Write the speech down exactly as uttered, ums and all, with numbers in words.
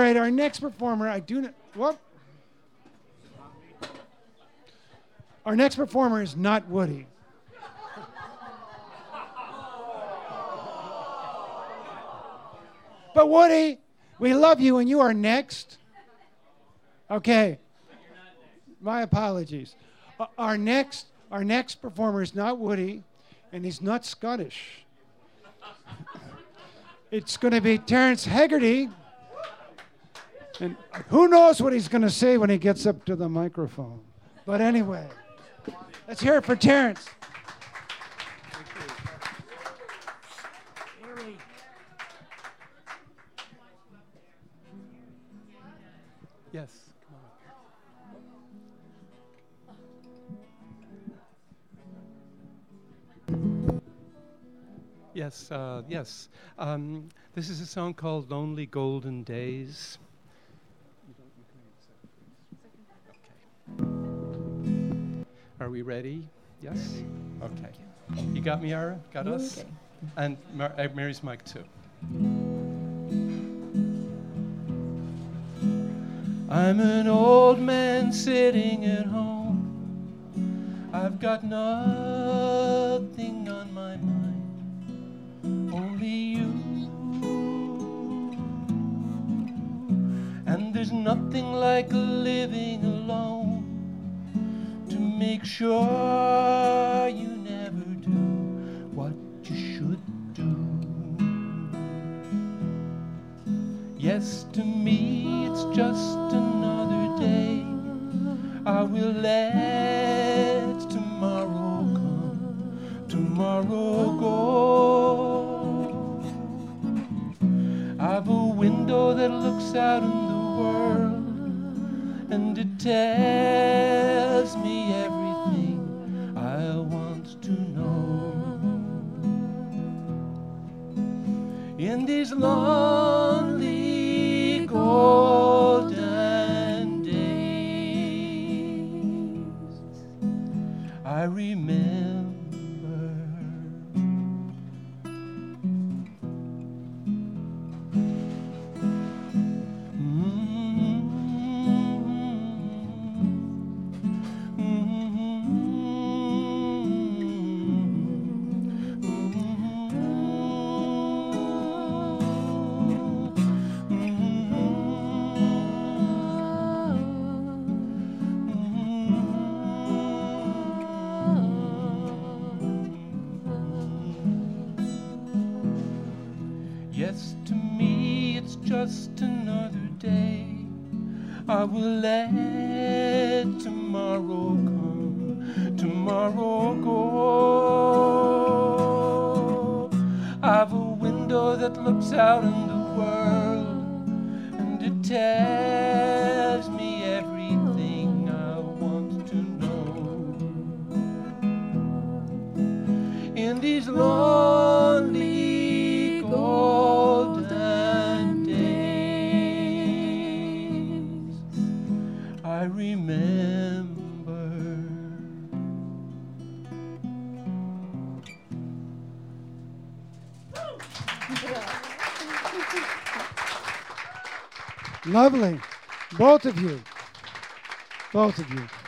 right, our next performer, I do not, whoop. Our next performer is not Woody. But Woody, we love you and you are next. Okay. My apologies. Uh, our next our next performer is not Woody, and he's not Scottish. It's going to be Terence Haggerty. And who knows what he's going to say when he gets up to the microphone. But anyway, let's hear it for Terence. Yes. Yes, uh, yes. Um, this is a song called Lonely Golden Days. Okay. Are we ready? Yes? Okay. You got me, Ara? Got us? Okay. And Mar- uh, Mary's mic too. I'm an old man sitting at home. I've got nothing on my mind, only you. And there's nothing like living alone to make sure you never do what you should do. Yes, to me it's just another day. I will let tomorrow come, tomorrow go. I've a window that looks out in the world, and it tells me everything I want to know. In these lonely golden days, I remember just another day. I will let tomorrow come, tomorrow go. I've a window that looks out in the world, and it tells me everything I want to know. In these lonely golden I remember. Lovely. Both of you. Both of you.